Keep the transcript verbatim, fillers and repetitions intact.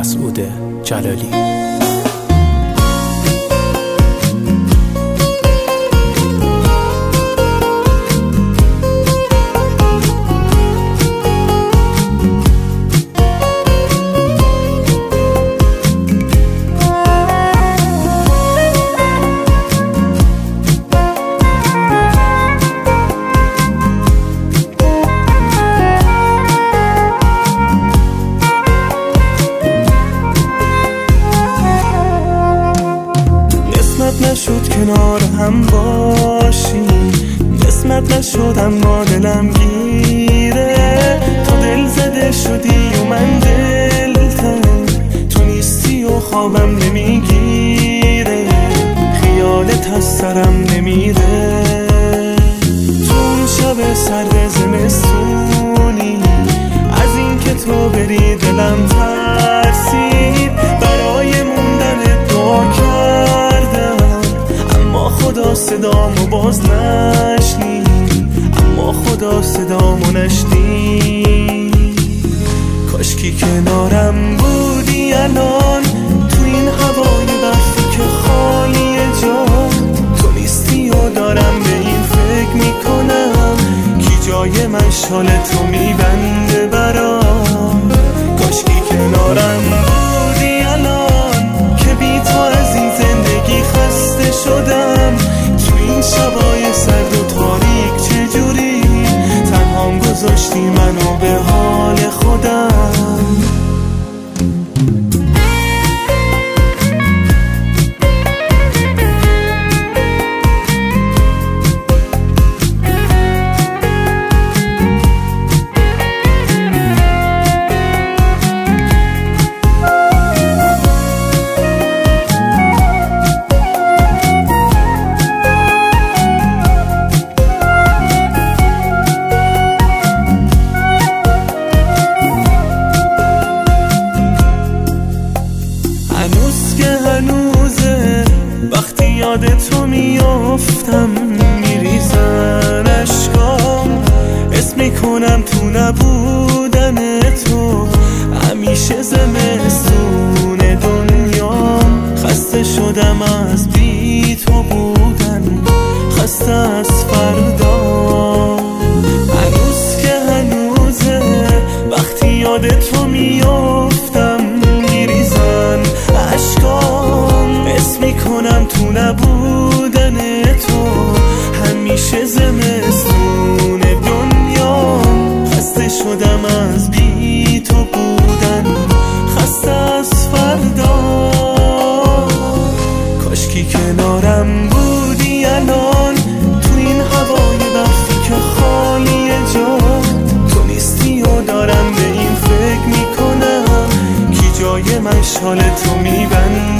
مسعود جلالی. نشد کنار هم باشیم، قسمت نشد اما دلم گیره. تو دل زده شدی و من دلتنگ، تو نیستی و خوابم نمیگیره، خیالت از سرم نمیره. تو اون شب سرد زمستونی از این که تو بری دلم ترسید، برای موندن دعا کردم اما خدا صدامو باز نشنید، اما خدا صدامو نشنید. کاشکی کنارم بودی الان تو این هوای برفی که خالی جا، تو نیستی و دارم به این فکر میکنم کی جای من شال تو میبنده برام. کاشکی کنارم بودی الان که بی تو از این زندگی خسته شدم، تو این شبای سرد و تاریک چجوری تنهام گذاشتی منو به حال خودم. هنوز که هنوزه وقتی یاد تو میافتم میریزن اشکام، اسم میکنم تو نبودن تو همیشه زمستون دنیام. خسته شدم از بی تو بودن، خسته از فردا. هنوز که هنوزه وقتی یاد تو میافتم میریزن اشکام، اسم میکنم تو نبودن تو همیشه زمستون دنیام. خسته شدم از بی تو بودن، خسته از فردا. کاشکی کنارم بودی الان تو این هوای برفی که خالی جا، تو نیستی و دارم به این فکر میکنم کی جای من شال تو میبنده